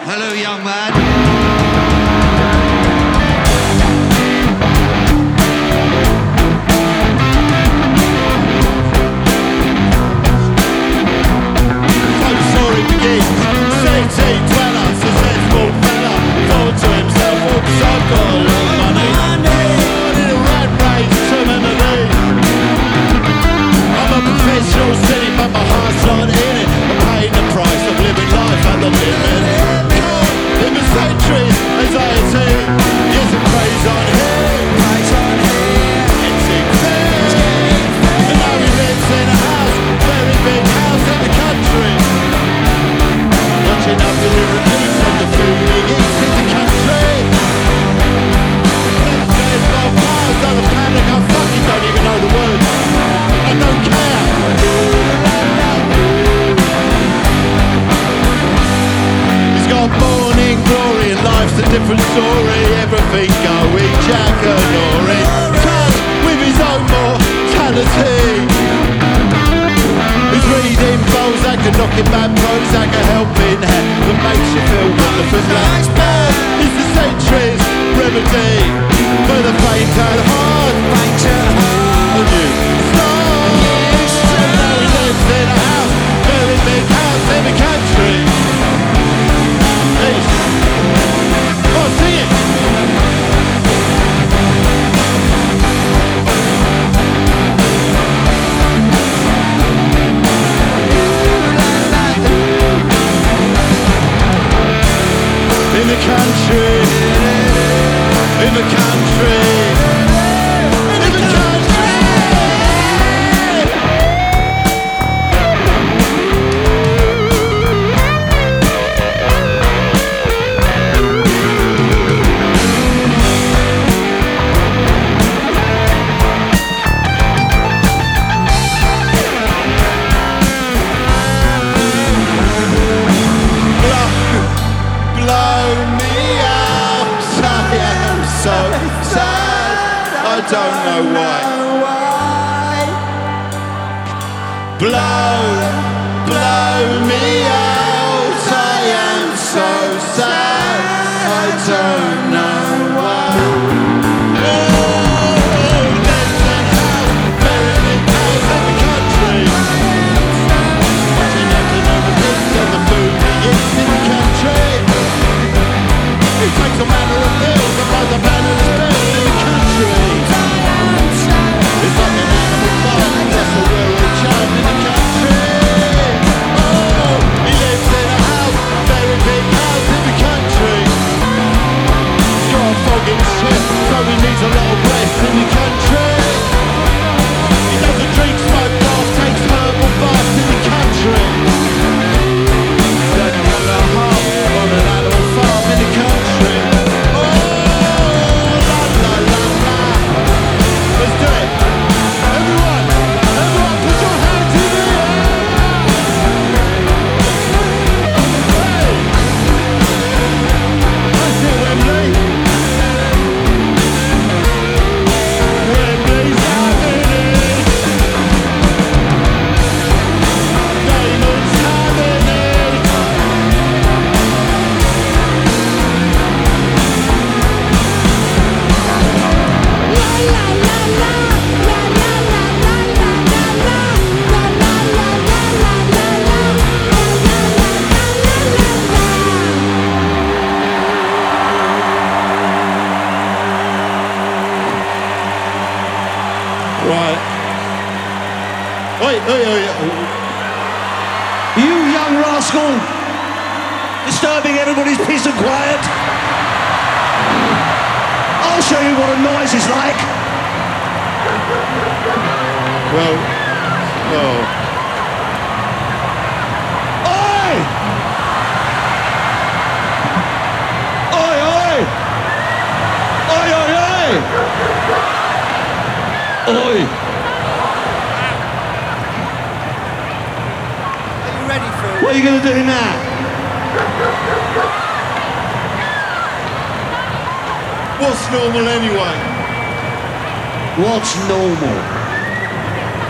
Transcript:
Hello, young man. Different story, everything going Jack and Nori. Touch with his own mortality. He's reading Balzac and knocking back Prozac, a helping hand that makes you feel wonderful. Black man is the century's remedy for the faint and hard. On you start. And now he lives in a house, very big house in the country. In the country. I don't know why. Blow me out. I am so sad. I don't know why. Oh, there's a house, very big house in the country. Watching nothing on the bits of the food he eats in the country. He takes a manner of pills and buys a banner of pills in the country. It's like an animal farm, that's a rural child in the country. Oh, he lives in a house, a very big house in the country. He's got a fog in his chest, so he needs a lot of rest in the country. He doesn't drink, smoke, laugh, takes herbal baths in the country. Then he'll have a heart on an animal farm in the country. Oh, la la la la. Let's do it. Everyone, put your hands in the air! Hey! That's it, Wembley! Wembley's having it! Damon's having it! La la la la, la la la la la la, la la la la la la la, la Right. Oi. You young rascal! Disturbing everybody's peace and quiet! I'll show you what a noise is like! Well, oh. Oi! Oi, oi! Oi, oi, oi! Oi! Are you ready, Phil? What are you going to do now? What's normal anyway? What's normal?